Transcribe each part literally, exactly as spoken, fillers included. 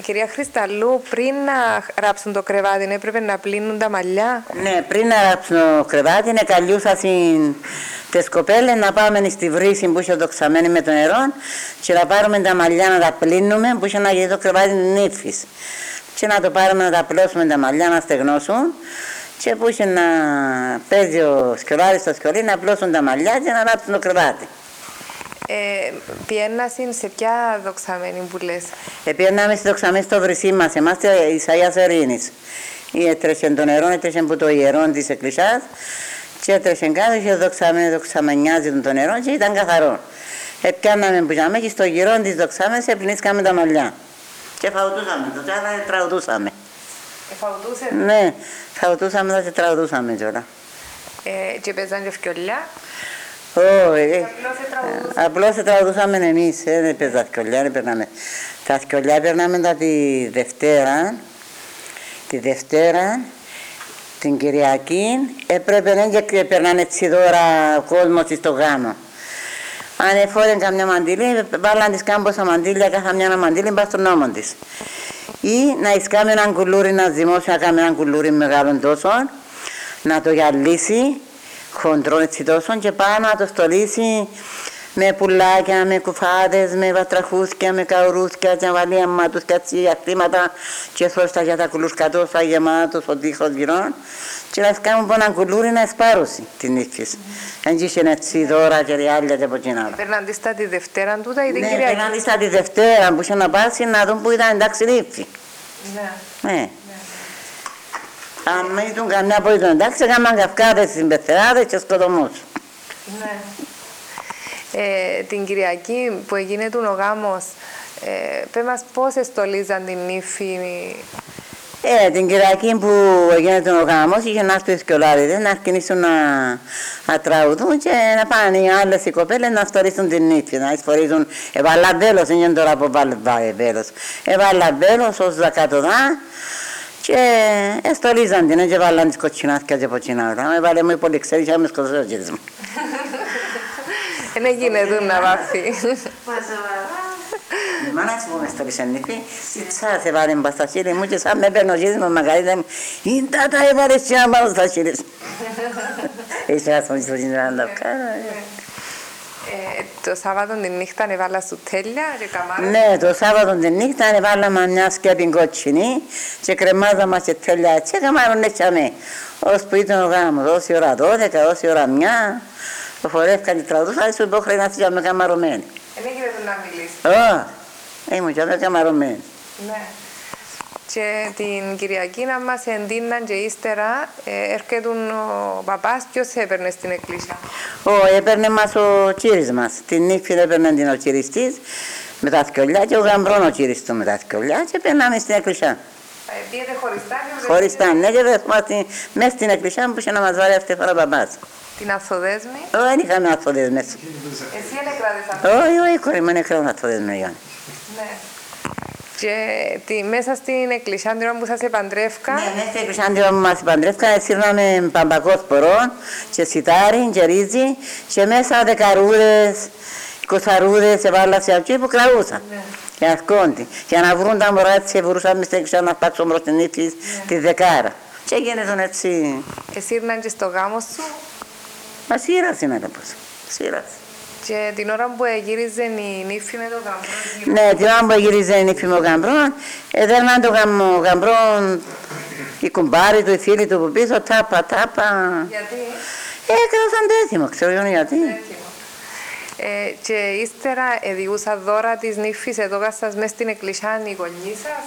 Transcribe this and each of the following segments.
Κυρία Χρισταλού, πριν να ράψουν το κρεβάτι, έπρεπε να πλύνουν τα μαλλιά. Ναι, πριν να ράψουν το κρεβάτι, είναι καλούσα τις κοπέλες να πάμε στη βρύση που είχε δοξαμένη με το νερό και να πάρουμε τα μαλλιά να τα πλύνουμε που είχε να γίνει το κρεβάτι της νύφης. Και να το πάρουμε να τα πλώσουμε τα μαλλιά να στεγνώσουν και που είχε να παίζει ο σκιολάρης στο σκιολί να πλώσουν τα μαλλιά και να ράψουν το κρεβάτι. Ε, Πιέννασαν σε ποια δοξαμένη που λες? Ε, πιέναμε στη δοξαμένη στο βρυσί μας, εμάς της Αγίας Ερήνης. Έτρεχε το νερό, έτρεχε από το ιερό της εκκλησιάς και έτρεχε κάτω και δοξαμένη, δοξαμενιάζει το νερό και ήταν καθαρό. Ε, πιάναμε που είχαμε και στο γυρό της δοξάμενης επλυνίσκαμε τα μαλλιά. Και φαουτούσαμε, τότε άλλα τραγουδούσαμε. Ε, φαουτούσες? Ναι, φαουτούσαμε και τραγουδούσαμε τώρα. Ε, και παίζαν και φκιολιά? Όχι, απλώς τραγουδούσαμε εμείς, δεν έπαιζα σκιολιά, δεν περνάμε. Τα σκιολιά περνάμε τα τη Δευτέρα, τη Δευτέρα, την Κυριακή, έπρεπε να και περνάνε έτσι δώρα ο κόσμος στο γάμο. Αν εφόρεν καμιά μαντήλη, βάλαν τις κάμποσα μαντήλια, κάθε μια μαντήλη πας στον νόμο της. Ή να ισκάμε έναν κουλούρι, να ζυμώσει, να κάνει έναν κουλούρι μεγάλο τόσο, να το γυαλίσει, χοντρό έτσι τόσο και πάνω να το στολίσει με πουλάκια, με κουφάδες, με βατραχούσκια, με καουρούσκια και να βάλει αμάτουσια ακτήματα και σώστα για τα κουλούσκα τόσα γεμάτος ο τείχος γυρών και να σκάμουν από έναν κουλούρι να εσπάρουσει την νύχης. Αν είχε έτσι δώρα και ριάλια και από την άλλα. Περνάνε της τα τη Δευτέρα τούτα ή την Ναι, Κυριακή? περνάνε της τα τη Δευτέρα που είχε να πάσει να δουν που ήταν εντάξει νύφη. Ναι. Ναι. Αν μην ήταν καμιά που ήταν εντάξει, έκαναν καυκάδες στις πεθεράδες και σκοτωμούς. Ναι. Ε, την Κυριακή που έγινε ο γάμος, ε, πες μας πώς εστολίζαν την νύφη? Ε, την Κυριακή που έγινε ο γάμος, είχε να έρθουν οι σκιολάριδες να αρχίσουν να, να τραγουδούν και να πάνε οι άλλες οι κοπέλες να στορίσουν την νύφη, να εισφορίζουν. Έβαλα βέλος, δεν είναι τώρα που βάλε βέλος. Έβαλα βέλος ως δακατοδά και εστολίζαν την και βάλαν τις κοτσινάσκια και ποτσινάρα. Έβαλε μου πολύ ξέρει και με σκοτώσω ο κύριος μου. Δεν έγινε εδώ να βάφει. Η μάνα της που με στολίσε νύφη, σαν σε βάλε μπας στα χείλη μου και σαν με παίρνω γύρις με μαγαρίδα μου, «Είναι τάτα έβαλες και να πάω στα χείλη σου». Έτσι να στον ιστορία να τα κάνω. Το Σάββατο την νύχτα έβαλα σου τέλεια και καμάρα? Ναι, το Σάββατο την νύχτα έβαλαμε μια σκέπη κότσινη και κρεμάζαμε και τέλεια έτσι και καμάρουν έτσι αμέ. Ως που ήταν ο γάμος, όση ώρα δώδεκα, όση ώρα μια, το φορεύκαν και τραγουδούσαν, σου υπόχρεη να είσαι καμαρωμένη. Δεν έγινε να μιλήσει. Ω, ήμουν και καμαρωμένη. Ναι. Και την Κυριακή να μας εντύναν και ύστερα ε, έρχεται ο παπάς, ποιος έπαιρνε στην εκκλησία? Ω, έπαιρνε μας ο κύρις μας. Την νύφη έπαιρνε την ο κύρις της με τα σκιολιά και ο γαμπρόν ο κύρις του με τα σκιολιά και περνάμε στην εκκλησία. Ε, πήγαινε χωριστά και χωριστά, ναι, και βέβαια μέσα στην εκκλησία που είχε να μας βάλει αυτή φορά ο παπάς. Την αθοδέσμη? Ω, δεν είχαμε αθοδέσμες. Εσύ δεν έκραδες αυτό? Όχι, όχι, κόρη μου, δεν έκραδες αθοδέσμες. Ναι. Και τη, μέσα στην εκκλησία την ώρα που σας επαντρεύκα? Ναι, μέσα στην εκκλησία την ώρα που μας επαντρεύκα σύρναμε παμπακόσπορο και σιτάρι και ρύζι και μέσα δεκαρούδες, εικοσαρούδες έβαλα σε αυτοί που κραούσαν. Ναι. Και ασκόντι. Για να βρουν τα μωρά έτσι βρούσαμε στην εκκλησία να φτάξουμε προς την νύφη τη δεκάρα. Και γίνονταν έτσι. Και σύρναν και στο γάμο σου? Μα σύρας είναι να πως. Σύρας. Και την ώρα που γύριζε η νύφη με το γαμπρό? Ναι, την ώρα που γύριζε η νύφη με το γαμπρό, έδερναν το γαμπρό, η κουμπάρη του, οι φίλοι του που πίσω, τάπα, τάπα. Γιατί? Ε, έκαναν το έθιμο, ξέρω εγώ γιατί. Ε, και ύστερα εδιούσα δώρα της νύφης εδώ σας μέσα στην εκκλησιά οι γονείς σας?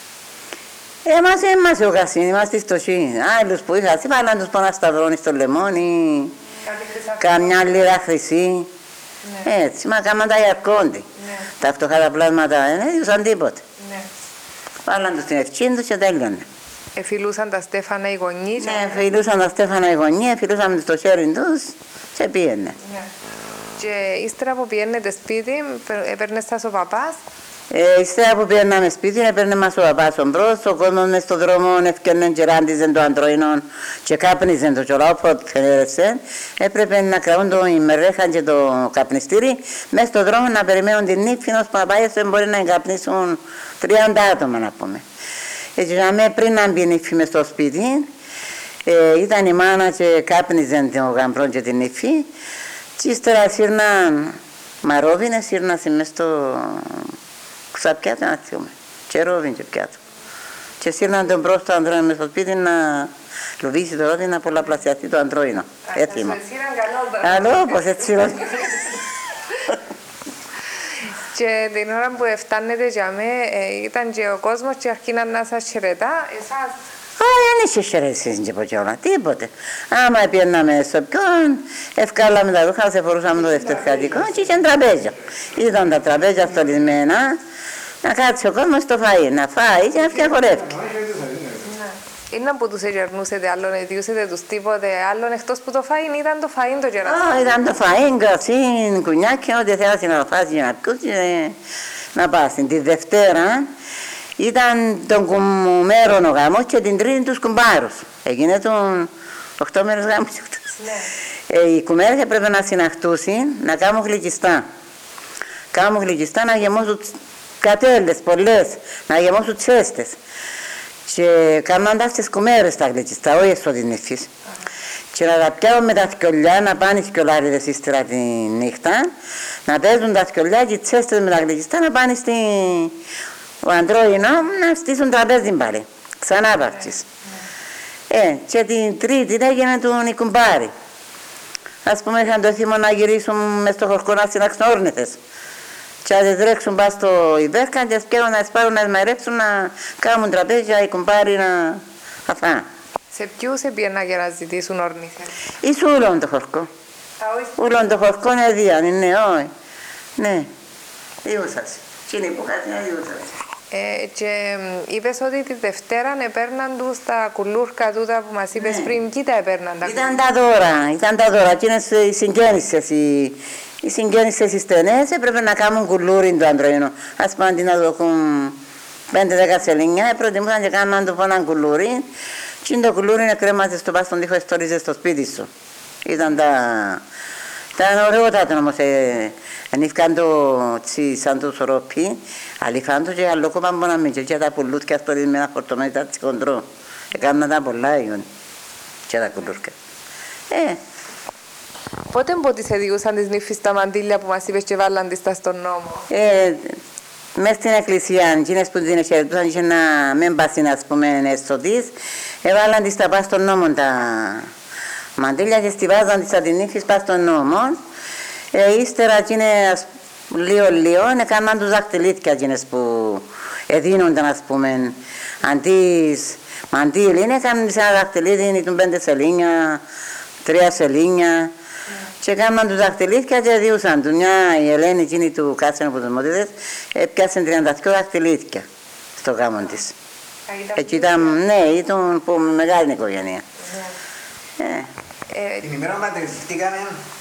Εμάς εμάς ο Κασίνη, είμαστε στο σι. Άλλους που είχα, βάλαν τους πόνα σταυρώνει στο λεμόνι, καμιά λίρα χρυσή. Ναι. Έτσι, μα κάμαν τα ιαρκόντι. Ναι. Τα φτωχά τα πλάσματα δεν έδιουσαν τίποτε. Ναι. Βάλαν τους την ευχήν τους και τέλειωνε. Εφιλούσαν τα στέφανα οι γονείς? Ναι, εφιλούσαν τα στέφανα οι γονείς, εφιλούσαν τους το χέρι τους και πήγαινε. Ναι. Και ύστερα που πήγαινετε σπίτι, έπαιρνε σας ο παπάς? Ε, ύστερα που πήγαιναμε σπίτι, έπαιρνε μας ο παπάς ο μπρος, ο κόσμος μες στον δρόμο έφτιανε και ράντιζε το αντροϊνό και κάπνιζε το κιόλα, όποτε θέλεσαι. Έπρεπε να κρατούν το ημερέχαν και το καπνιστήρι μες στον δρόμο να περιμένουν την νύφη, ώσπου να πάει, μπορεί να καπνίσουν τριάντα άτομα να πούμε. Έτσι, πριν να μπει η νύφη μες στο σπίτι, ε, ήταν η μάνα και κάπνιζε το γαμπρό και την νύφη και ύστερα σύρναν μαρόβινες, σύρναν μες στο ξαπιάτο να θυμούμε, και ρόβιν και πιάτο. Και σύρναν τον μπρος το αντρόινο μες στο σπίτι να λουβήσει το ρόβιν να πολλαπλασιαστεί το αντρόινο. Έθιμα. Καλό, πως έτσι ρόβιν. Και την ώρα που φτάνετε για με, ήταν και ο κόσμος και αρχίναν να σας χαιρετά, εσάς. Α, δεν είχε χαιρετήσεις και από κιόλα, τίποτε. Άμα πιέναμε στο πιόν, ευκάλαμε τα ρούχα, σε φορούσαμε το δευτερχατικό και είχε τραπέζια. Ήταν τα τραπέζια στολισμένα, να κάτσει ο κόσμος στο φαΐ, να φάει και να φτιαχορεύει. Είναι που τους εγερνούσετε άλλον, ediούσετε τους τίποτε άλλον, εκτός που το φαΐν ήταν το φαΐν το κεράσι. Α, ήταν το φαΐν, κρασίν, κουνιάκια, ό,τι θέλασε να φάσει και να πιούσει, να πάσει. Τη Δευτέρα ήταν τον κουμέρον ο γάμος και την Τρίτη τους κουμπάρους. Έγινε τον οκτώ μέρες γάμος. Ναι. Ε, οι κουμέρες έπρεπε να συναχτούσουν, να κάνουν γλυκιστά. Κάνουν γλυκιστά να γεμώσουν κατέλες πολλές, να γεμώσουν τσέστες. Και κάνοντας τις κουμέρες τα γλυκιστά, όχι εσώ της νύφης. Και να τα πιάουν με τα θκιολιά, να πάνε οι θκιολάριδες ύστερα τη νύχτα, να παίζουν τα θκιολιά και οι τσέστες με τα γλυκιστά να πάνε στη... ο αντρόινο να στήσουν τραπέζι πάλι, ξανά πάρτης. Ε, και την Τρίτη έγινε του η κουμπάρη. Ας πούμε είχαν το θύμο να γυρίσουν μες στο χορκό να συνάξουν όρνηθες. Και να τρέξουν πας στο Ιβέρκα και σκέφτον να σπάρουν να σμαρέψουν να κάνουν τραπέζια οι κουμπάροι να αφά. Σε ποιους έπιανα για να ζητήσουν όρνηθες? Εις ούλον το χορκό. Ούλον το χορκό είναι διάν, ναι, όχι. Ναι, διούσας. Κίνη που κάτι είναι διούσας. Ε, και είπες ότι τη Δευτέρα επέρναν τους τα κουλούρκα τούτα που μας είπες ναι. πριν, κοίτα επέρναν τα ήταν τα δώρα, ήταν τα δώρα, εκείνες οι συγγέννησες, οι, οι συγγέννησες οι στενές έπρεπε να κάνουν κουλούρι το αντροϊνό. Ας πούμε αντί να το έχουν πέντε δέκα σελίνια, προτιμούσαν και κάνουν το πόναν κουλούρι και το κουλούρι κρέμαζε στο πας στον τοίχο, εστόριζε στο σπίτι σου. Ήταν τα... Ήταν ωραιότατο όμως, ε, ανήφκαν το τσι, σαν το σωροπί, αλήφαν το και άλλο κόμμα μόνο με και τα πουλούθια στορισμένα φορτωμένα ήταν τσικοντρό. Έκαναν τα πολλά γιον και τα κουλούρια. Ε. Πότε μπότε σε διούσαν τις νύφης τα μαντήλια που μας είπες και βάλαν τις τα στον νόμο? Ε, μες στην εκκλησία, εκείνες που την χαιρετούσαν και να μην πάσουν ας πούμε έστω της, έβαλαν τις τα πας στον νόμο τα... μαντήλια και στιβάζαν τις αντινύφης πας στον νόμο. Ε, ύστερα εκείνες λίγο λίγο έκαναν τους δαχτυλίτια εκείνες που εδίνονταν ας πούμε. Αντί μαντήλι έκαναν σε ένα δαχτυλίδι ήταν πέντε σελίνια, τρία σελίνια. Mm. Και έκαναν τους δαχτυλίτια και διούσαν του. Μια η Ελένη εκείνη του κάτσεν από τους μοντίδες έπιασε τριάντα δύο δαχτυλίτια στο γάμο της. Εκεί ήταν, ναι, ήταν που μεγάλη οικογένεια. Mm. Ε. Ε, την ημέρα που παντρευτήκαμε.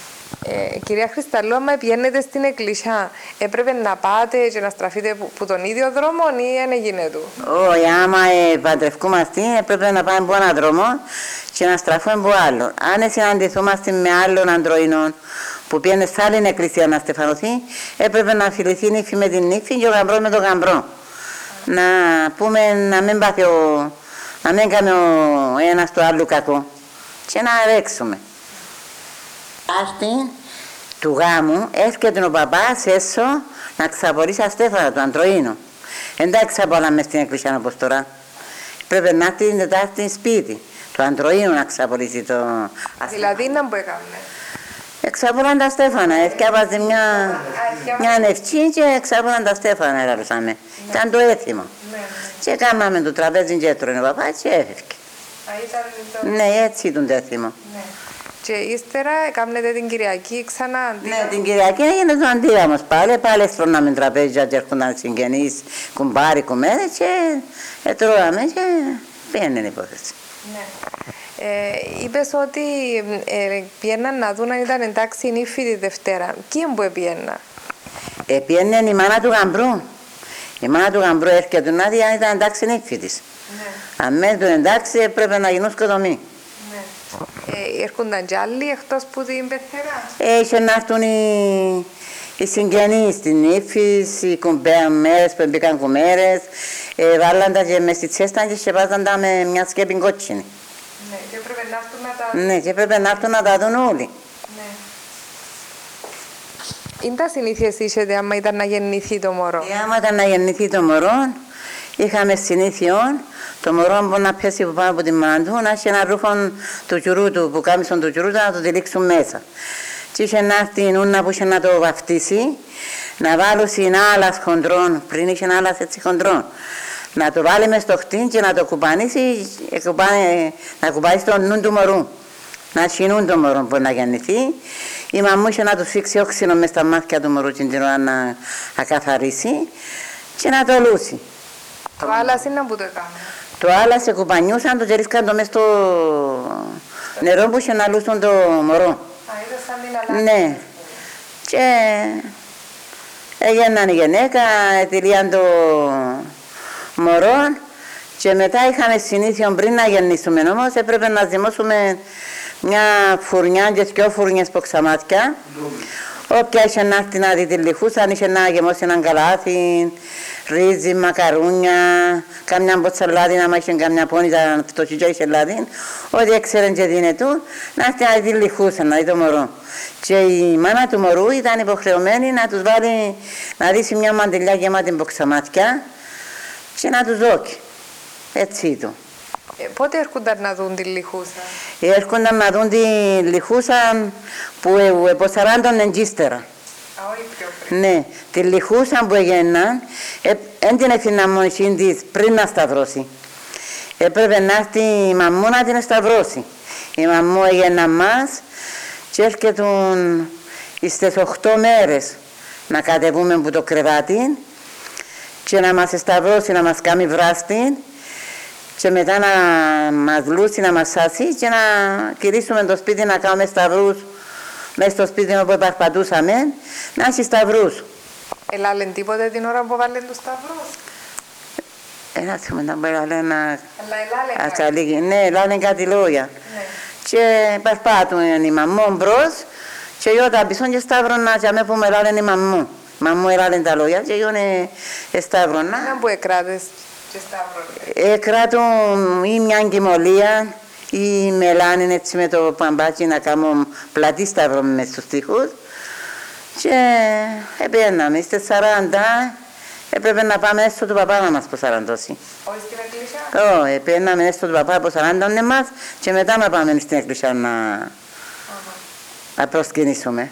Ε, κυρία Χρισταλού, άμα πηγαίνετε στην εκκλησιά, έπρεπε να πάτε και να στραφείτε που, που τον ίδιο δρόμο ή δεν έγινε του? Όχι, άμα ε, παντρευκούμαστε, έπρεπε να πάμε από έναν δρόμο και να στραφούμε από άλλο. Αν συναντηθούμαστε με άλλον αντροϊνό που πήγαινε σε άλλη εκκλησία να στεφανωθεί, έπρεπε να φιληθεί η νύφη με την νύφη και ο γαμπρός με τον γαμπρό. Να πούμε να μην πάθει ο, να μην κάνει ο ένας του άλλου κακό και να ρέξουμε. Άστι του γάμου έρχεται ο παπάς έσω να ξαπολύσει αστέφανα του αντροϊνού. Εντάξει ξαπολάμε στην εκκλησία όπως τώρα. Πρέπει να έρθει την Τετάρτη σπίτι του αντροϊνού να ξαπολύσει το αστέφανα. Δηλαδή να που έκαμε? Εξαπολάν τα στέφανα, έφτιαβαζε μια, μια νευκή και εξαπολάν τα στέφανα έγραψαμε. Ήταν το έθιμο. Και κάμαμε το τραπέζι και έτρωγε ο παπάς και έφευκε. Ναι, έτσι ήταν το έθιμο. Και ύστερα κάνετε την Κυριακή ξανά αντίλαμος? Ναι, την Κυριακή έγινε το αντίλαμος πάλι. Πάλι στρώναμε τραπέζια και έρχονταν συγγενείς, κουμπάρι, κουμέρες και έτρωγαμε και πήγαινε η υπόθεση. Ναι. Ε, είπες ότι ε, πιέναν να δουν αν ήταν εντάξει η νύφη τη Δευτέρα. Ποιοι που πιέναν? Ε, πιέναν η μάνα του γαμπρού. Η μάνα του γαμπρού έρχεται να δει αν ήταν εντάξει νύφη της. Ναι. Αν μένει του εντάξει έπρεπε να γίνουν σκοτωμοί. Ναι. Ε, έρχονταν κι άλλοι εκτός που την πεθερά. Ε, είχε να έρθουν οι, οι συγγενείς της νύφης, οι κουμπέρες που μπήκαν κουμέρες, ε, βάλαν τα και μες στη τσέστα και σκεπάζαν τα με μια σκέπη κότσινη. Ναι, και έπρεπε να έρθουν να τα δουν. Ναι, και έπρεπε να έρθουν να τα δουν όλοι. Ναι. Είναι τα συνήθειες είσετε άμα ήταν να γεννηθεί το μωρό. Ε, άμα ήταν να γεννηθεί το μωρό, είχαμε συνήθειον το μωρό που να πέσει από πάνω από τη μάνα του, να έχει ένα ρούχο του κυρού του, που κάμισον του κυρού του, να το τυλίξουν μέσα. Και είχε να έρθει η νούνα που είχε να το βαφτίσει, να βάλουν άλλας χοντρών, πριν είχε άλλας έτσι χοντρών. Να το βάλει μες στο χτίν και να το κουπανίσει, να κουπανίσει τον νου του μωρού. Να σινούν το μωρό που να γεννηθεί. Η μαμμού είχε να του φίξει όξινο μες στα μάτια του μωρού την ώρα να ακαθαρίσει και να το λούσει. Το άλλας είναι που το έκαμε. Το άλλα σε κουπανιούσαν, το γερίσκαν το μες στο νερό που είχε να λούσουν το μωρό. Α, είδες σαν την αλάτι. Ναι. Και έγιναν η γυναίκα, ετυλίαν το μωρό και μετά είχαμε συνήθεια πριν να γεννήσουμε, όμως έπρεπε να ζυμώσουμε μια φουρνιά και δυο φουρνιές ποξαμάτια. Όποια είχε να έρθει να δει τη λιχούσα, είχε να γεμώσει έναν καλάθι, ρύζι, μακαρούνια, κάμια μποτσαλάδι, να είχε κάμια πόνητα, φτωχή και είχε λάδι, ό,τι έξερε και δίνε του, να έρθει να δει τη λιχούσα, να δει το μωρό. Και η μάνα του μωρού ήταν υποχρεωμένη να τους βάλει, να δει μια μαντιλιά γεμάτη μποξαμάτια και να τους δώσει. Έτσι ήταν. Ε, πότε έρχονταν να δουν τη λιχούσα. Έρχονταν να δουν τη λιχούσα που από σαράντα εντύστερα. Α, όχι πιο πριν. Ναι, τη λιχούσα που έγιναν, δεν την έφυγαν μόνη της πριν να σταυρώσει. Έπρεπε να έρθει η μαμμού να την σταυρώσει. Η μαμμού έγιναν μας και έρχεται στις οχτώ μέρες να κατεβούμε από το κρεβάτι και να μας σταυρώσει, να μας κάνει βράστη και μετά να μας λούσει, να μας σάσει και να κηρύσουμε το σπίτι να κάνουμε σταυρούς μέσα στο σπίτι όπου περπατούσαμε, να έχει σταυρούς. Ελάλεν τίποτε την ώρα που βάλεν τους σταυρούς. Ένα θυμόταν που έλαλε να... Αλλά ελάλεν κάτι. Ναι, ελάλεν κάτι λόγια. Ναι. Και περπάτουν η μαμμού μπρος και εγώ τα πισόν και σταύρωνα και αμέ που με ελάλεν η μαμμού. Μαμμού ελάλεν τα λόγια και εγώ σταύρωνα. Ένα που εκράτες και σταύρωνε. Εκράτουν ή μια εγκυμολία ή μελάνιν έτσι με το παμπάκι να κάνω πλατή σταύρο μες στους τοίχους και επέναμε, είστε σαράντα, έπρεπε να πάμε έστω του παπά να μας προσαραντώσει. Όχι στην εκκλησία? Όχι, επέναμε έστω του παπά προσαράντωνε μας και μετά να πάμε στην εκκλησία να, να προσκυνήσουμε.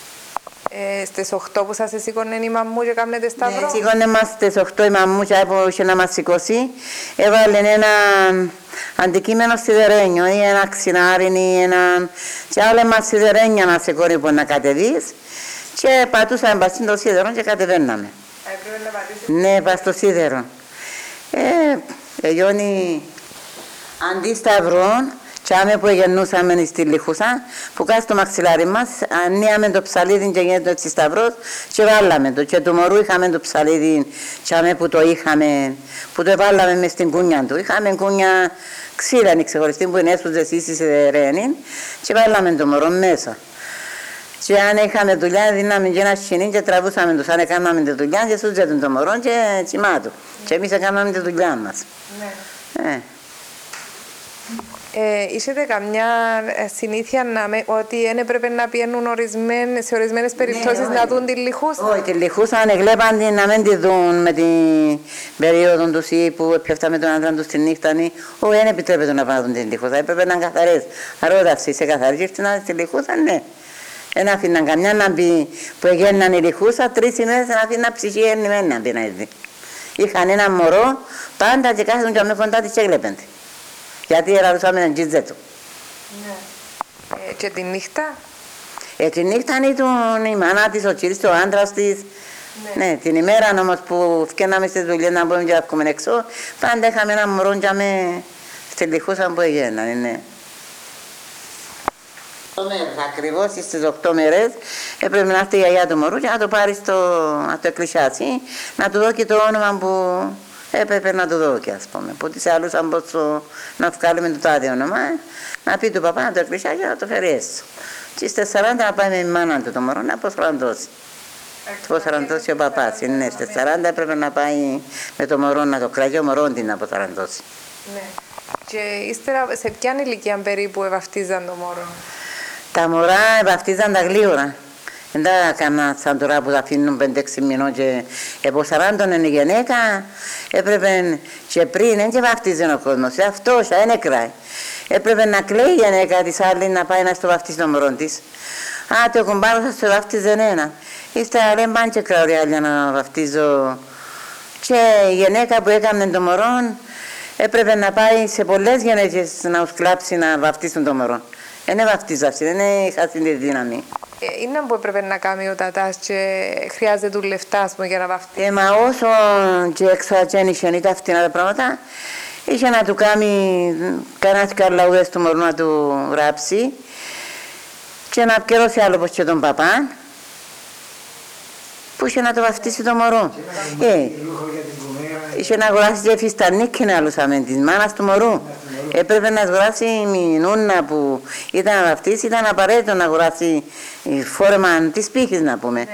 Ε, στις οκτώ που σας σήκωνε η μαμμού και κάνετε σταυρό. Ναι, σήκωνε μας στις οκτώ η μαμμού και είχε να μας σηκώσει. Έβαλε ένα αντικείμενο σιδερένιο ή ένα ξινάρι ή ένα... και άλλα μας σιδερένια να σε κόρυπο να κατεβείς και πατούσαμε πας στο σίδερο και κατεβαίναμε. Α, έπρεπε να πατήσετε. Ναι, πας στο σίδερο. Ε, εγιώνει αντί σταυρών και άμε που γεννούσαμε στη λιχούσα, που κάτω στο μαξιλάρι μας, ανοίαμε το ψαλίδι και γίνεται έτσι σταυρός και βάλαμε το. Και του μωρού είχαμε το ψαλίδι και άμε που το είχαμε, που το βάλαμε μες στην κούνια του. Είχαμε κούνια ξύλανη ξεχωριστή που είναι έσπουζε εσείς στη σιδερένη και βάλαμε το μωρό μέσα. Και αν είχαμε δουλειά, δίναμε και ένα σκηνή και τραβούσαμε τους. Αν έκαναμε τη δουλειά και σούζετουν το μωρό και τσιμάτου. Και εμείς έκαναμε τη δουλειά μας. Ναι. Ε. Ε, Είσετε καμιά συνήθεια να με, ότι δεν έπρεπε να πιένουν ορισμένες, σε ορισμένες περιπτώσεις ναι, να δουν τη λιχούσα? Όχι, τη λιχούσα αν εγλέπαν την να μην τη δουν με την περίοδο τους ή που πέφταμε τον άντρα τους τη νύχτα. Όχι, δεν επιτρέπεται να πάνε να δουν τη λιχούσα, έπρεπε να είναι καθαρές. Αρώταυση, είσαι καθαρή, ήρθε να δεις τη λιχούσα, ναι. Δεν αφήναν καμιά να μπει που εγένναν η λιχούσα, τρεις ημέρες να αφήναν ψυχή ενημένη να μπει να δει. Είχαν ένα μωρό, πάντα και κάθονταν και με κοντά της και έβλεπαν. Γιατί εραρούσαμε τον τζιτζέ του. Ναι. Ε, και τη νύχτα? Ε, τη νύχτα ήταν η μάνα της, ο κύριος, ο άντρας της. Ναι. Ναι, την ημέρα όμως που φτιάναμε στις δουλειές να μπορούμε και να βγούμε έξω, πάντα είχαμε ένα μωρό και με στη λιχούσα που έγιναν, ναι. Ακριβώς στις οκτώ μέρες έπρεπε να έρθει η γιαγιά του μωρού και να το πάρει στο, να το εκκλησιάσει, να του δώσει το όνομα που έπρεπε να του δώσει, ας πούμε. Που τις άλλους αν μπορούσαν να βγάλουμε το τάδε όνομα, να πει του παπά να το εκκλησιάσει και να το φέρει έστω. Και στις σαράντα να πάει με η μάνα του το μωρό να αποσφραντώσει. Αποσφραντώσει ο παπάς, είναι στις σαράντα έπρεπε να πάει με το μωρό να το κρατήσει, ο μωρό την να αποσφραντώσει. Ναι. Και ύστερα σε ποια ηλικία περίπου ευαφτίζαν το μωρό? Τα μωρά βαφτίζαν τα γλύωρα. Δεν τα έκανα σαν τώρα που τα αφήνουν πέντε έξι μηνών και από σαράντα είναι η γυναίκα, έπρεπε και πριν δεν και βαφτίζαν ο κόσμος, αυτός δεν έκραε. Έπρεπε να κλαίει η γυναίκα της άλλη να πάει να στο βαφτίσει το μωρό της. Α, το κουμπάρο σας το βαφτίζε ένα. Ύστερα δεν πάνε και κράω για να βαφτίζω. Και η γυναίκα που έκανε το μωρό έπρεπε να πάει σε πολλές γυναίκες να τους κλάψει να βαφτίσουν το μωρό. Δεν βαφτίζασαι, δεν είχα τη δύναμη. Ε, είναι που έπρεπε να κάνει ο τατάς και χρειάζεται του λεφτά πούμε, για να βαφτίσει. Ε, μα όσο και έξω ατσένισε ήταν φτηνά τα πράγματα, είχε να του κάνει κανένας καρλαούδες του μωρού να του γράψει και να επικαιρώσει άλλο πως και τον παπά που είχε να το βαφτίσει το μωρό. Ε, είχε να αγοράσει και φιστανίκι να λούσαμε της μάνας του μωρού. Έπρεπε να αγοράσει η νούνα που ήταν να βαφτίσει, ήταν απαραίτητο να αγοράσει φόρεμα της πύχης να πούμε,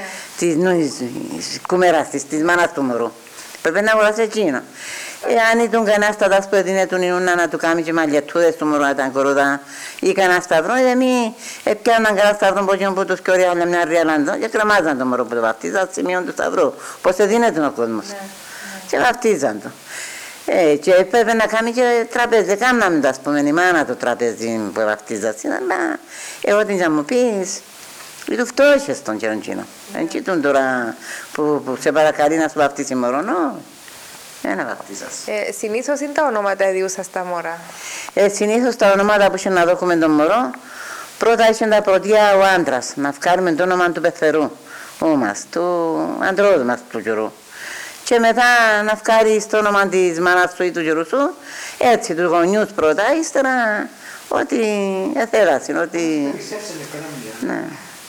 της κουμέρας της, της μάνας του μωρού. Πρέπει να αγοράσει εκείνο. Αν ήταν κανένα στατάς που έδινε τον νούνα να του κάνει και μαλλιατούδες του μωρού να ήταν κοροδά ή κανένα σταυρό, εμείς έπιαναν κανένα σταυρό που τους και ωραία μια ριαλάντο και κρεμάζαν το μωρό που το βαφτίζαν στο σημείο του σταυρού. Πώς έδινε ο κόσμος. Και βαφτίζαν το. Ε, και έπρεπε να κάνει και τραπέζι, κάναμε το ας πούμε η μάνα το τραπέζι που βαφτίζασαι, αλλά εγώ την θα μου πεις, ή του φτώχες τον καιρό εκείνο. Δεν κοιτούν τώρα που, που σε παρακαλεί να σου βαφτίσει μωρό, νο, δεν βαφτίζασαι. Ε, συνήθως είναι τα ονόματα ιδιούσα στα μωρά. Ε, συνήθως τα ονόματα που είχε να δώσουμε τον μωρό, πρώτα είχε τα πρωτεία ο άντρας, να βγάλουμε το όνομα του πεθερού, μας, του αντρός μας του καιρού. Και μετά να βγάλεις το όνομα της μάνας σου ή του γερού σου, έτσι, τους γονιούς πρώτα, ύστερα ό,τι εθέρασαν, ό,τι... Ναι.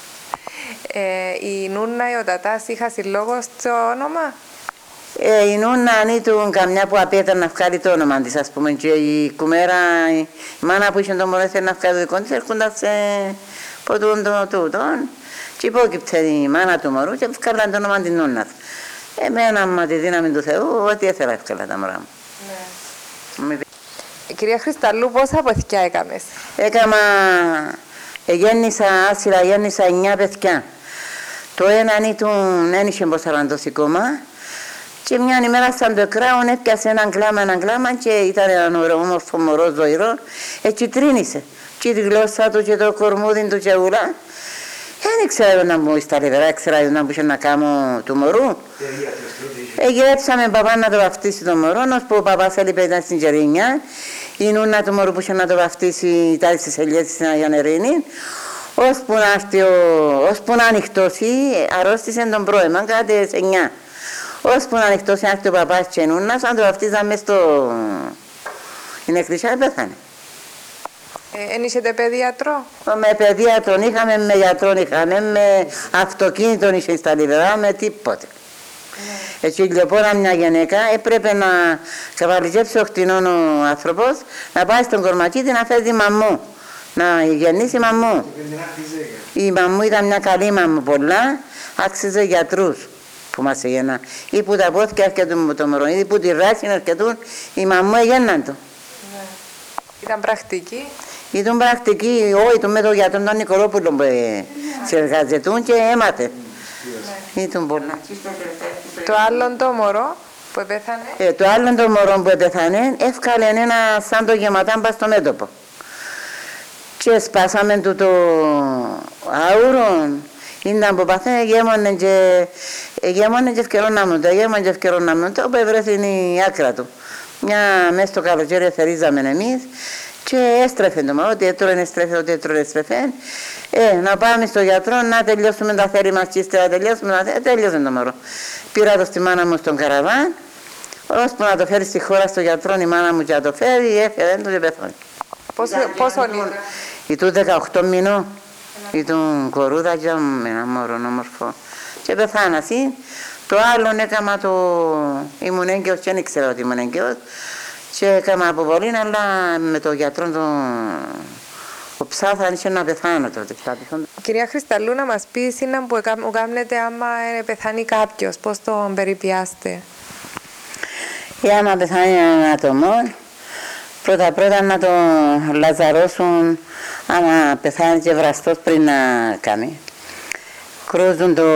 Ε, η νούνα ή ο τατάς είχα λόγο στο όνομα? Ε, η νούνα αν ήταν καμιά που απέταν να βγάλει το όνομα της, ας πούμε, και η κουμέρα, η μάνα που είχε το μωρό θέλει να βγάλει το δικό της, έρχονταν σε ποτούν το τούτον και υπόκειψε η μάνα του μωρού και βγάλαν το όνομα της νούνας. Εμένα με τη δύναμη του Θεού, ό,τι ήθελα εύκολα τα μωρά μου. Ναι. Ε, κυρία Χρισταλού, πόσα παιδιά έκαμες? Έκαμα, γέννησα άσυρα, γέννησα εννιά παιδιά. Το ένα ήταν, δεν είχε πως αραντώσει κόμμα. Και μια ημέρα σαν το εκράον έπιασε έναν κλάμα, έναν κλάμα και ήταν έναν όμορφο μωρό ζωηρό. Έτσι τρίνησε. Και τη γλώσσα του και το κορμούδι του και ούλα. Δεν ήξερα να μου στα λιβερά, ήξερα να μου είχε να κάνω του μωρού. Εγυρέψαμε παπά να το βαφτίσει το μωρό, ώσπου ο παπάς έλειπε ήταν στην Γερίνια. Η νούνα του μωρού που είχε να το βαφτίσει ήταν στις ελιές στην Αγία Νερίνη. Ώσπου να, ώσπου να ανοιχτώσει, αρρώστησε τον πρώημα, κάτι σε εννιά. Ώσπου να ανοιχτώσει, έρθει ο παπάς και η νούνα, αν το βαφτίζαμε μες στο... την εκκλησιά, πέθανε. Εν είχετε παιδίατρο? Με παιδίατρο είχαμε, με γιατρό είχαμε, με αυτοκίνητο είχε στα λιβερά, με τίποτε. Ναι. Έτσι λοιπόν μια γυναίκα έπρεπε να καβαλιζέψει ο χτινών ο άνθρωπος, να πάει στον κορματίτη να φέρει τη μαμμού, να γεννήσει μαμμού. Η μαμμού ήταν μια καλή μαμμού πολλά, άξιζε γιατρούς που μας έγιναν. Ή που τα πόθηκια αρκετούν το μωρό, ή που τη ράση αρκετούν, η μαμμού έγιναν το. Ναι. Ήταν πρακτική? Ήταν πρακτική, όχι, ήταν με τον γιατρό τον Νικολόπουλο που συνεργαζετούν και έμαθε. Ναι. Ήταν πολλά. Το άλλο το μωρό που επέθανε? Ε, το άλλο το μωρό που επέθανε έφκαλε ένα σαν το γεματάμπα στο μέτωπο. Και σπάσαμε του το άουρο, ήταν που παθαίνει, γέμονε και γέμονε και ευκαιρώναμε το, γέμονε και ευκαιρώναμε το, όπου έβρεσε η άκρα του. Μια μέσα στο καλοκαίρι θερίζαμε εμείς και έστρεφε το μωρό, ότι έτρωγε έστρεφε, ότι έτρωγε έστρεφε. Ε, να πάμε στο γιατρό, να τελειώσουμε τα θέρη μας και ύστερα τελειώσουμε, να τελειώσουμε το μωρό. Πήρα το στη μάνα μου στον καραβάν, ώσπου να το φέρει στη χώρα στο γιατρό, η μάνα μου και να το φέρει, έφερε το και πέθανε. Πόσο, πόσο ήταν? Ήτου δεκαοκτώ μηνών, ήτου κορούδα και ένα μωρό όμορφο. Και πεθάνασαι. Το άλλο έκαμα το... ήμουν έγκαιος και δεν ήξερα ότι ήμουν έγκαιος. Και έκαμα αποβολή, αλλά με τον γιατρό το... ο ψάθα είχε να πεθάνω τότε. Κυρία Χρισταλού, να μας πει εσύ που κάνετε άμα πεθάνει κάποιος, πώς τον περιποιάστε? Ή άμα πεθάνει έναν άτομο, πρώτα πρώτα να τον λαζαρώσουν, άμα πεθάνει και βραστός πριν να κάνει. Κρούζουν το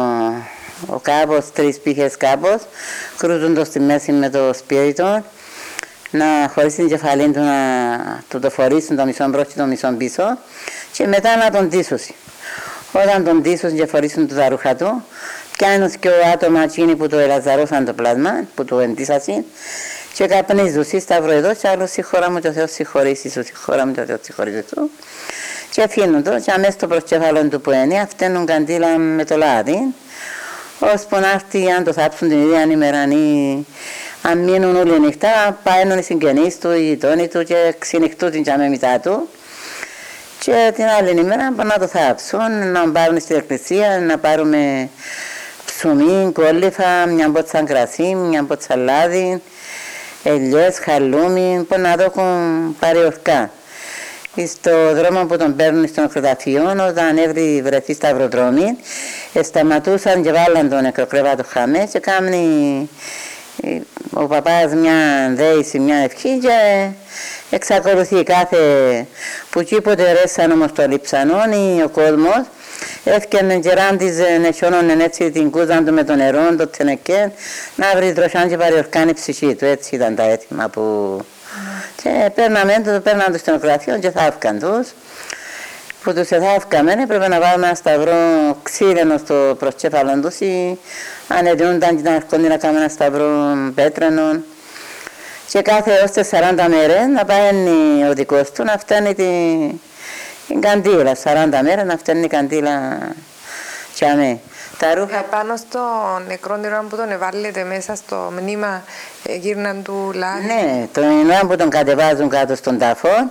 ο κάπος, τρεις πύχες κάπος, κρούζουν το στη μέση με το σπίριτο, να χωρίς την κεφαλή του να του το φορήσουν το μισό μπρος και το μισό πίσω και μετά να τον τίσουν. Όταν τον τίσουν και φορήσουν τα ρούχα του, πιάνουν και ο άτομα εκείνοι που το ελαζαρώσαν το πλάσμα, που το εντύσασαν και καπνίζουν στη σταυροειδό και άλλο συγχώρα μου και ο Θεός συγχωρήσει σου, συγχώρα μου και ο Θεός συγχωρήσει σου και αφήνουν το και αμέσως το προσκεφαλόν του που είναι, φταίνουν καντήλα με το λάδι ώσπου να έρθει αν το θάψουν την ίδια ημέρα ή αν μείνουν όλη νύχτα, παίρνουν οι συγγενείς του, οι γειτόνοι του και ξενυχτούν την μετά του και την άλλη ημέρα πάνε να το θάψουν, να πάρουν στην εκκλησία, να πάρουμε ψωμί, κόλληφα, μια μπότσα κρασί, μια μπότσα λάδι, ελιές, χαλούμι, που να το έχουν πάρει ορκά. Στο δρόμο που τον παίρνουν στο νεκροταφείο, όταν έβρι βρεθεί στα αυροδρόμια, σταματούσαν και βάλαν τον νεκροκρέβατο χαμέ και κάνει ο παπάς μια δέηση, μια ευχή και εξακολουθεί κάθε που κήποτε ρέσαν όμως το λιψανόν ο κόσμος έφτιανε και ράντιζε νεσιόνον έτσι την κούζαν του με το νερό, το τενεκέ να βρει δροσάν και παριορκάνει η ψυχή του, έτσι ήταν τα έτοιμα που... Και παίρναμε το, παίρναν το στενοκρατείο και θαύκαν τους. Που τους εθαύκαμε, έπρεπε να βάλουμε ένα σταυρό ξύλινο στο προσκέφαλον τους ή αν εντυνούνταν και να έρχονται να κάνουμε ένα σταυρό πέτρανο. Και κάθε έως σαράντα μέρες να πάει ο δικός του να φτάνει την, την καντήλα. σαράντα μέρες να φτάνει η καντήλα και αμέ. Τα ρούχα... Πάνω στο νεκρό νερό που τον εβάλλετε μέσα στο μνήμα γύρναν του λάδι. Ναι, το νερό που τον κατεβάζουν κάτω στον τάφο,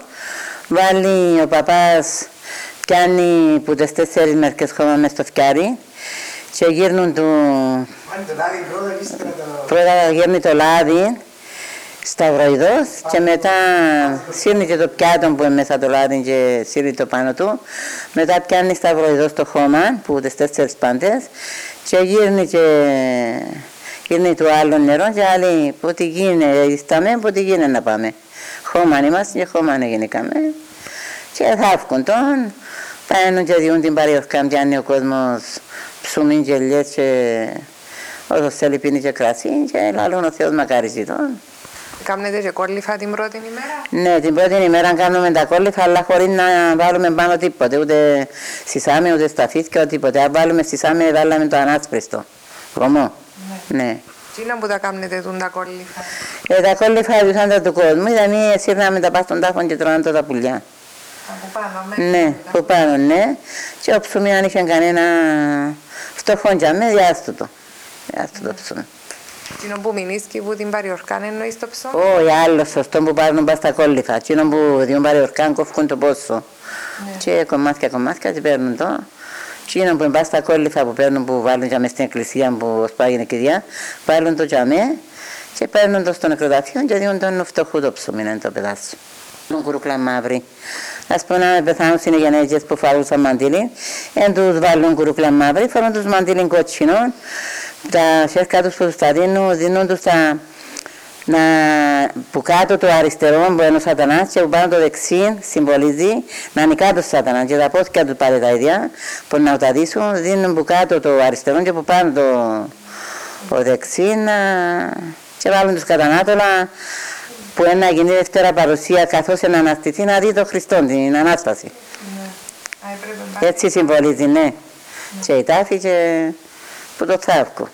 βάλει ο παπάς, πιάνει που τις τέσσερις μέρες χώμα μες στο φτιάρι και γύρνουν του... Βάλει το λάδι πρώτα, ύστερα το... Πρώτα γύρνει το λάδι σταυροειδός και μετά σύρνει και το πιάτο που είναι μέσα το λάδι και σύρνει το πάνω του. Μετά πιάνει σταυροειδός το χώμα που τις τέσσερις πάντες και γύρνει και γύρνει το άλλο νερό και άλλοι που τι γίνει, ισταμε που τι γίνει να πάμε. Χώμα είμαστε και χώμα γενικάμε και θαύκουν τον. Παίρνουν και διούν την παριορκά, πιάνει ο κόσμος ψωμί και ελιές και όσο θέλει πίνει και κρασί και λαλούν ο Θεός μακαρίζει τον. Κάνετε και κόλληφα την πρώτη ημέρα? Ναι, την πρώτη ημέρα κάνουμε τα κόλληφα, αλλά χωρίς να βάλουμε πάνω τίποτε, ούτε σισάμε, ούτε σταφίθια, ούτε τίποτε. Αν βάλουμε σισάμε, βάλαμε το ανάσπριστο. Βωμό. Ναι. ναι. Τι είναι που τα κάνετε τούν τα κόλληφα? Ε, τα κόλληφα έβησαν τα του κόσμου, δηλαδή σύρναμε τα πας στον τάφο και τρώνε τα πουλιά. Από πάνω, μέσα. Ναι, από πάνω, ναι. Και ο ψωμί αν είχε κανένα φτωχόν για με, διάστο το. Διάστο το ψωμί. Εκείνο που μηνίσκει που την παριορκάν εννοείς το ψωμί? Όχι, άλλο σωστό που πάρουν πας στα κόλληφα. Εκείνο που την παριορκάν κόφκουν το πόσο. Ναι. Και κομμάτια κομμάτια και παίρνουν το. Εκείνο που πας στα κόλληφα που παίρνουν που βάλουν για μες στην εκκλησία που σπάγει η κηδεία, πάρουν το για με και παίρνουν το στο νεκροταφείο και δίνουν τον φτωχού το ψωμί, είναι το παιδάσιο. Έχουν κουρούκλα μαύρη. Ας πούμε να πεθάνουν στις γυναίκες που φορούσαν μαντήλι, δεν τους βάλουν κουρούκλα μαύρη, φορούν τους μαντήλι κότσινο. Τα σέρκα τους που τους τα δίνουν, δίνουν τους τα να, που κάτω το αριστερό που είναι ο σατανάς και που πάνω το δεξί συμβολίζει να είναι κάτω ο σατανάς και τα πόθηκα του πάλι τα ίδια που να τα δείσουν, δίνουν που κάτω το αριστερό και που πάνω το ο δεξί να, και βάλουν τους κατανάτολα που είναι να γίνει δεύτερα παρουσία καθώς να αναστηθεί να δει το Χριστό, την Ανάσταση. Ναι. Έτσι συμβολίζει, ναι. ναι. Και η τάφη και που το θαύκω.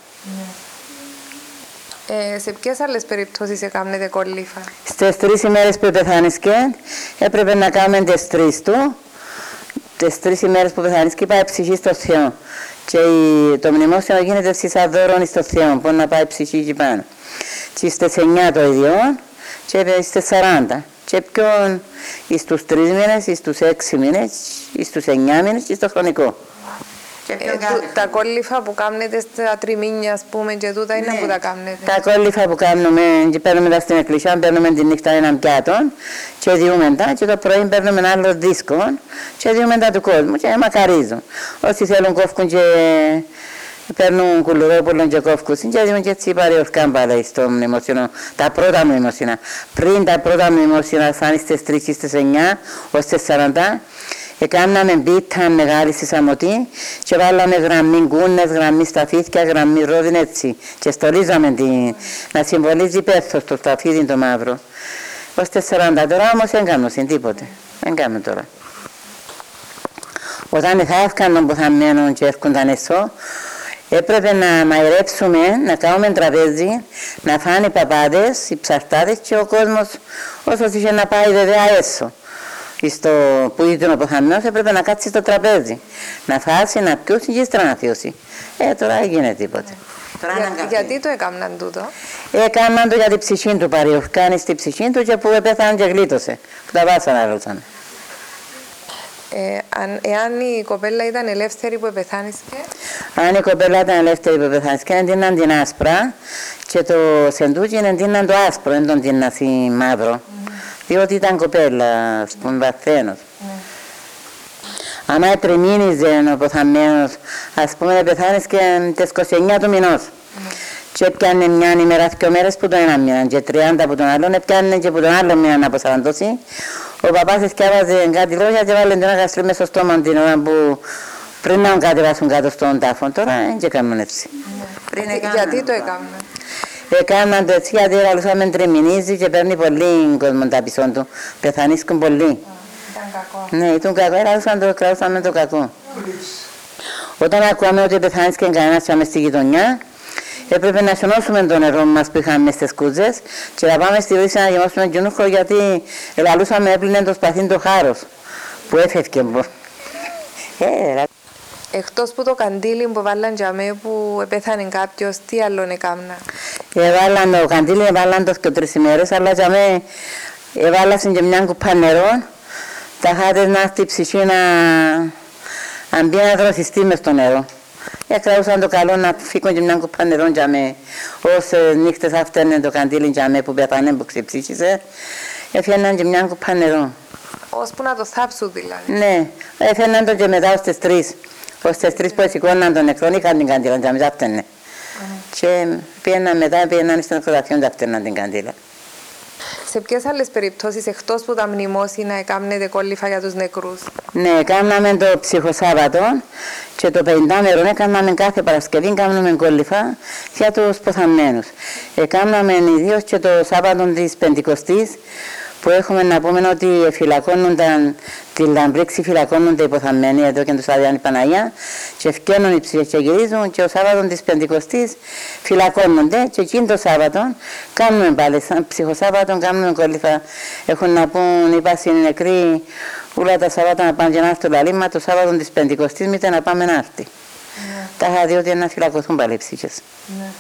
Ναι. Ε, σε ποιες άλλες περιπτώσεις έκανετε κόλληφα? Στις τρεις ημέρες που πεθάνησκε έπρεπε να κάνουμε τις τρεις του. Τις τρεις ημέρες που πεθάνησκε πάει ψυχή στο Θεό. Και το μνημόσυνο γίνεται στις αδώρων στο Θεό, που να πάει ψυχή εκεί πάνω. Και στις εννιά το ίδιο και στις σαράντα. και ποιον στους τρεις μήνες, στους έξι μήνες, στους εννιά μήνες και στο χρονικό. Ε, του, τα κόλληφα που κάνετε στα τριμήνια, ας πούμε, και τούτα είναι ναι, που τα κάνετε. Τα κόλληφα που κάνουμε και παίρνουμε τα στην εκκλησία, παίρνουμε τη νύχτα έναν πιάτο και διούμε τα και το πρωί παίρνουμε ένα άλλο δίσκο και διούμε τα του κόσμου και μακαρίζουν. Όσοι θέλουν κόφκουν και παίρνουν κουλουρόπουλων και κόφκουν και διούμε και έτσι παρεορκάν πάλι στο μνημόσυνο, τα πρώτα μνημόσυνα. Πριν τα πρώτα μνημόσυνα φάνει στις τρεις ή στις εννιά ως στις σαράντα. Έκαναμε μπίτα μεγάλη στη Σαμωτή και βάλαμε γραμμή γκούνες, γραμμή σταφίδια, γραμμή ρόδιν έτσι. Και στολίζαμε την, να συμβολίζει πέθος το σταφίδι το μαύρο. Ως στις σαράντα τώρα όμως δεν κάνουμε τίποτε. Δεν κάνουμε τώρα. Όταν θα έφκαναν που θα μένουν και έρχονταν εσώ, έπρεπε να μαϊρέψουμε, να κάνουμε τραπέζι, να φάνε οι παπάδες, οι ψαρτάδες και ο κόσμος όσος είχε να πάει βέβαια έσω. Στο που ήταν ο ποθαμιός έπρεπε να κάτσει στο τραπέζι, να φάσει, να πιούσει και ύστερα να θειώσει. Ε, τώρα δεν γίνεται τίποτε. Για, γιατί το έκαναν τούτο? Έκαναν το για την ψυχή του, παριοφκάνει στη ψυχή του και που πέθανε και γλίτωσε, που τα βάσανα ρώτανε. Ε, αν, εάν η κοπέλα ήταν ελεύθερη που πεθάνισκε? Αν η κοπέλα ήταν ελεύθερη που πεθάνισκε, εντύναν την άσπρα και το σεντούκι εντύναν το άσπρο, δεν τον τίναν μαύρο. Mm. Διότι ήταν κοπέλα, ας πούμε, βαθένος. Mm. Άμα τριμήνιζε ο ποθαμένος, ας πούμε, πεθάνεις και τις είκοσι εννιά του μηνός. Mm. Και έπιανε μια ημέρα, δύο μέρες που τον ένα μήνα, και τριάντα που τον άλλον, έπιανε και που τον άλλο μήνα από σαραντώσει. Ο παπάς εσκάβαζε κάτι λόγια και βάλε ένα γαστρί μέσα στο στόμα την ώρα που πριν να κατεβάσουν κάτω στον τάφο. Τώρα δεν έκαναν έτσι. Mm. Γιατί το έκαναν? Έκαναν το έτσι γιατί λαλούσαμε τριμηνίζει και παίρνει πολύ κόσμο τα πισόν του. Πεθανίσκουν πολύ. Ήταν κακό. Ναι, ήταν κακό, λαλούσαμε το κρατούσαμε το κακό. Όταν ακούαμε ότι πεθανίσκαν κανένας και στη γειτονιά, έπρεπε να σιωνώσουμε το νερό μας που είχαμε στις κούτζες και να πάμε στη βρύση να γεμώσουμε κιούνοχο γιατί λαλούσαμε έπλυνε το σπαθί το χάρος που έφευκε. Ε, Εκτός που το καντήλι που βάλαν για μέ που πέθανε κάποιος, τι άλλο έκανα? Έβαλαν το καντήλι, έβαλαν το και τρεις ημέρες, αλλά για μέ έβαλαν και μια κουπά νερό, τα χάτες να έρθει η ψυχή να αν μπει να δροσιστεί μες στο νερό. Έκραουσαν το καλό να φύγουν και μια κουπά νερό για μέ. Όσες νύχτες αυτές το καντήλι για μέ που πέθανε που ξεψύχησε, έφερναν και μια κουπά νερό. Ώσπου να το θάψουν δηλαδή? Ναι, έφερναν το και μετά ως τις τρεις. Ως τις τρεις που σηκώναν τον νεκρόν είχαν την καντήλα και μετά φταίνε. Και πήγαιναν μετά, πήγαιναν στο νεκροταφείο και φταίναν την καντήλα. Σε ποιες άλλες περιπτώσεις εκτός που τα μνημόσυνα έκανετε κόλληφα για τους νεκρούς? Ναι, κάναμε το ψυχοσάββατο και το πενηντάμερο έκαναμε κάθε Παρασκευή, κάναμε κόλληφα για τους ποθαμμένους. Έκαναμε ιδίως και το Σάββατο της Πεντηκοστής, που έχουμε να πούμε ότι φυλακώνονταν, τη λαμπρίξη φυλακώνονται οι ποθαμμένοι εδώ και του Αδειάννη Παναγία και ευκαινούν οι ψυχές και γυρίζουν και ο Σάββατο της Πεντηκοστής φυλακώνονται και εκείνο το Σάββατο κάνουμε πάλι, σαν ψυχοσάββατο κάνουμε κόλληφα. Έχουν να πούν οι πάσινοι νεκροί όλα τα Σάββατα να πάνε και να έρθουν λαλή, μα το Σάββατο της Πεντηκοστής μήτε να πάμε να έρθει. Yeah. Τα είχα δει ότι είναι να φυλακωθούν πάλι οι ψυχές. Yeah.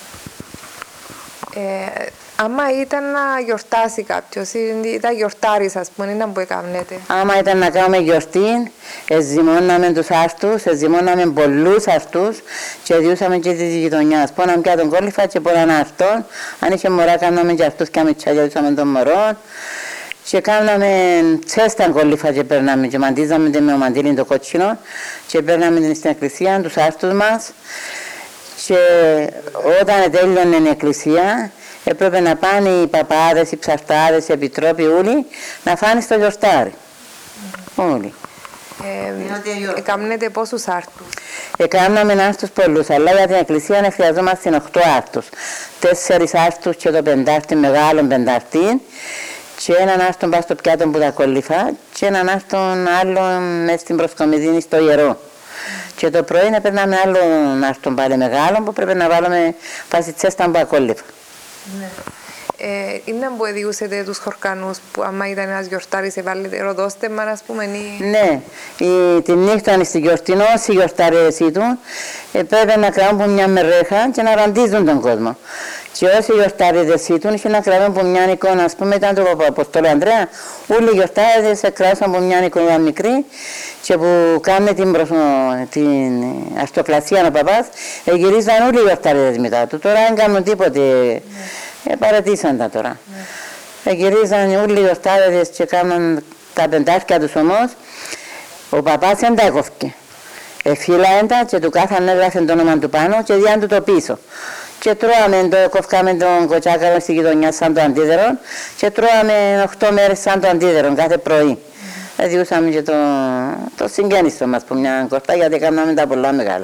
Ε, άμα ήταν να γιορτάσει κάποιος, ήταν γιορτάρης ας πούμε, ήταν που έκανετε? Άμα ήταν να κάνουμε γιορτή, εζημώναμε τους άρτους, εζημώναμε πολλούς άρτους και διούσαμε και της γειτονιάς. Πόναμε πια τον κόλληφα και πολλάν άρτων. Αν είχε μωρά κάναμε και αυτούς και αμυτσιά και διούσαμε τον μωρό. Και κάναμε τσέσταν κόλληφα και παίρναμε και μαντίζαμε με ο μαντήλιν το κότσινο και παίρναμε την στην εκκλησία, τους άρτους μας. Και όταν τέλειωνε η εκκλησία, έπρεπε να πάνε οι παπάδες, οι ψαρτάδες, οι επιτρόποι όλοι να φάνε στο γιορτάρι. Mm. Όλοι. Ε, Εκάμνετε πόσους άρτους? Εκάμναμε άρτους πολλούς, αλλά για την εκκλησία χρειαζόμαστε οκτώ άρτους. Τέσσερις άρτους και το πεντάρτι, μεγάλο πεντάρτι, και έναν άρτον πάνω στο πιάτο που τα κόλληφα και έναν άρτον άλλο μέσα στην προσκομιδίνη στο ιερό. Και το πρωί να περνάμε άλλο άρτον πάλι μεγάλο που πρέπει να βάλουμε πάση τσέστα που ακόλληφα. Ναι. Ε, είναι που εδιούσετε τους χορκανούς που άμα ήταν ένας γιορτάρης έβαλετε ροδόστεμα ας πούμε ή... Ναι, η, τη νύχτα στη γιορτινό, στη γιορταρέση του ε, πρέπει να κάνουν μια μερέχα και να ραντίζουν τον κόσμο. Και όσοι γιορτάριδες ήταν, είχε να κρατούν από μια εικόνα, ας πούμε, ήταν το Αποστόλου Ανδρέα, όλοι οι γιορτάριδες κράτησαν από μια εικόνα μικρή και που κάνε την, προσω... την αυτοκλασία ο παπάς, ε, γυρίζαν όλοι οι γιορτάριδες μετά του. Τώρα δεν κάνουν τίποτε, ε, παρατήσαν τα τώρα. Ε, γυρίζαν όλοι οι γιορτάριδες και κάναν τα πεντάρκια τους όμως, ο παπάς δεν τα έκοφκε. Εφύλαεν τα και του κάθαν έγραφε το όνομα του πάνω και διάν του το πίσω. Και τρώαμε το, κοφκάμε τον κοτσάκαρο στη γειτονιά σαν το αντίδερο και τρώαμε οκτώ μέρες σαν το αντίδερο κάθε πρωί. Mm. Διούσαμε και το, το συγγένιστο μας που μια κορτά γιατί κάναμε τα πολλά μεγάλα.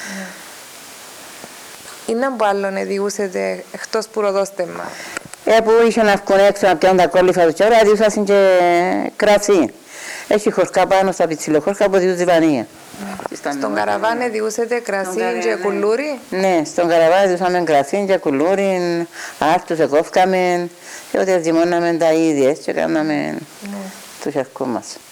Είναι από άλλον διούσετε εκτός που ροδόστεμα. Ε, που είχε να βγουν έξω να πιάνουν τα κόλληφα του τσόρα, διούσαν και κρασί. Έχει χορκά πάνω στα πιτσιλοχόρκα που διούς διβανία. Mm. Στον καραβάνε διούσετε κρασί και κουλούρι. Ναι, στον καραβάνε διούσαμε κρασί και κουλούρι, άρτους εκόφκαμε και ό,τι ζυμώναμε τα ίδια και κάναμε τους αρκού μας.